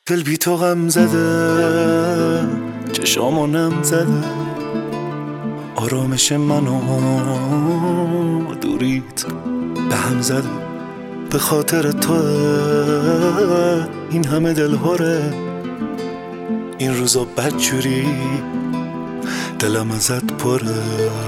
دل بی تو غم زده، چشامو نم زده، آرامش منو دوریت به هم زده. به خاطر تو این همه دل هره، این روزا بدجوری دلم ازت پره.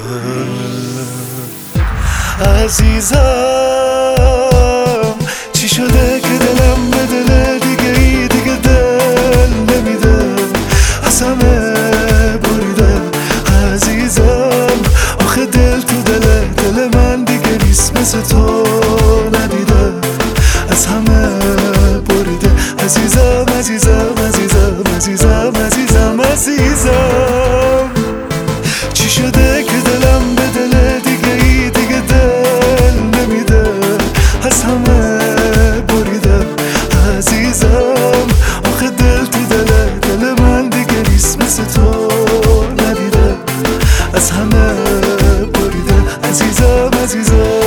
عزیزم چی شده که دلم به دل دیگه ای دیگه دل نمیده، از همه بریده. عزیزم آخه دل تو دل من دیگه نیست، مثل تو ندیده، از همه بریده. عزیزم عزیزم عزیزم عزیزم عزیزم عزیزم چی شده که دلم به دل دیگه ای دیگه دل نمیده، از همه بریده. عزیزم آخه دل تو دل من دیگه نیست، مثل تو ندیده، از همه بریده. عزیزم عزیزم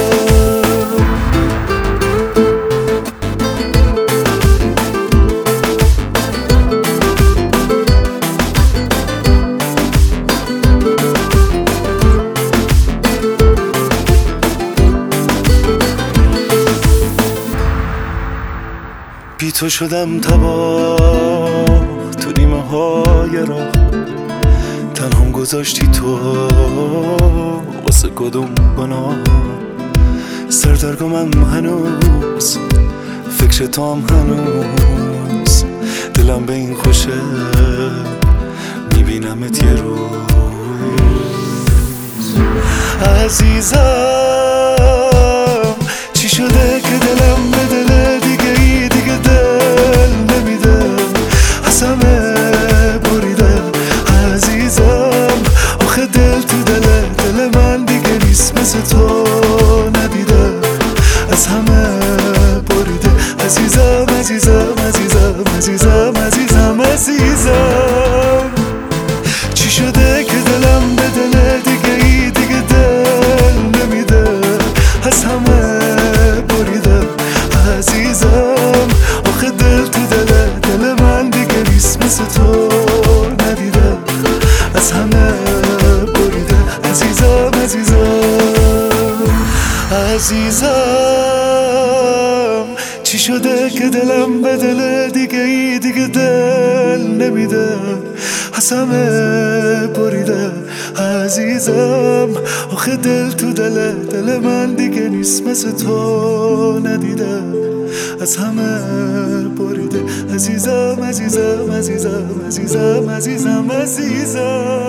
بی تو شدم تباه تو نیمه های راه، تنهام گذاشتی تو واسه کدوم گناه. سردرگمم هنوز فکر تو هم هنوز، دلم به این خوشه میبینمت یه روز. عزیزم چی شده که دلم به دل دیگه ای دیگه دل نمیده، از همه بریده. عزیزم آخه دل تو دل من دیگه نیست، مثل تو ندیده، از همه بریده. عزیزم عزیزم عزیزم عزیزم عزیزم عزیزم چی شده که دلم به دل دیگه ای دیگه دل نمیده، از همه بریده. عزیزم آخه دل تو دل من دیگه نیست، مثل تو ندیده، از همه بریده. عزیزم عزیزم عزیزم چی شده که دلم به دل دیگه ای دیگه دل نمیده، از همه بریده. عزیزم آخه دل تو دل من دیگه نیست، مثل تو ندیده، از همه بریده. عزیزم عزیزم عزیزم عزیزم عزیزم عزیزم